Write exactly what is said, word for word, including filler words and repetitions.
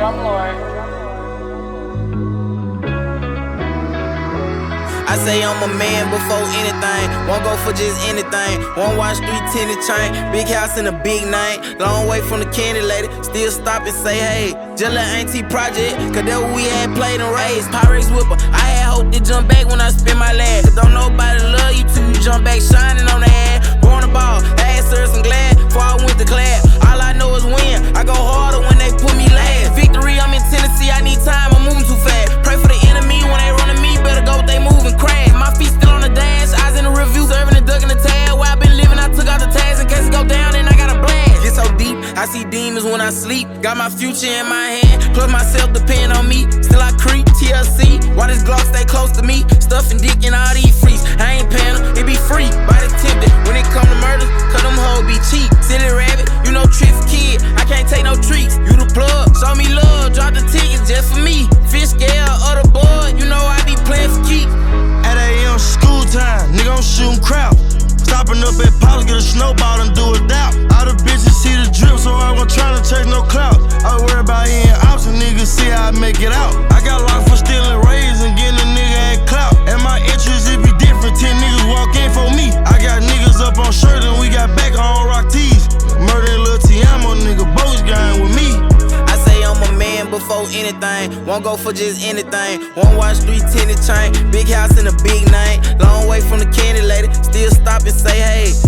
Drum Lord. I say I'm a man before anything. Won't go for just anything. Won't watch three ten chain. Big house in a big name. Long way from the candy lady. Still stop and say hey. Just let Auntie Project. Cause that what we had played and raised. Pyrex whipper. I had hope to jump back when I spin my last. Cause don't nobody love you till you jump back shining on the head. Born a ball. Ass serves and glad. Before I went to class. All I know is win. I go harder when they put me last. Victory, I'm in Tennessee. I need time. I'm moving too fast. Pray for the enemy when they run at me. Better go with they move and crash. My feet still on the dash. Eyes in the review. Serving and ducking the tag. Where I been living, I took out the tags in case it go down and I got a blast. Get so deep. I see demons when I sleep. Got my future in my hand. Plus myself depend on me. Still I creep. T L C. Why this Glock stay close to me? Stuffing dick in all these freaks. I ain't paying them. It be free. Body tempted. When it come to murder, cause them hoes be cheap. Silly rabbit. You know tricks kid. I can't take no treats. You the plug. Show me love. Drop the tickets just for me. Fish scale or the board. You know I be playing for keeps. eight a.m. school time, nigga, I'm shooting crap. Stopping up at Pops, get a snowball and do it out. All the bitches see the drip, so I wasn't trying to chase no clout. I worry about eating ops and niggas see how I make it out. I got locked for stealing rays and getting a nigga at clout. And my interest, it be different, ten niggas walk in for me. I got niggas up on shirt and we got back on rock tees. Murder Lil Tiamo, nigga, both gang with me. I say I'm a man before anything. Won't go for just anything. Won't watch three ten chain. Big house in a big name. Long way from the candy lady. Still stop and say hey.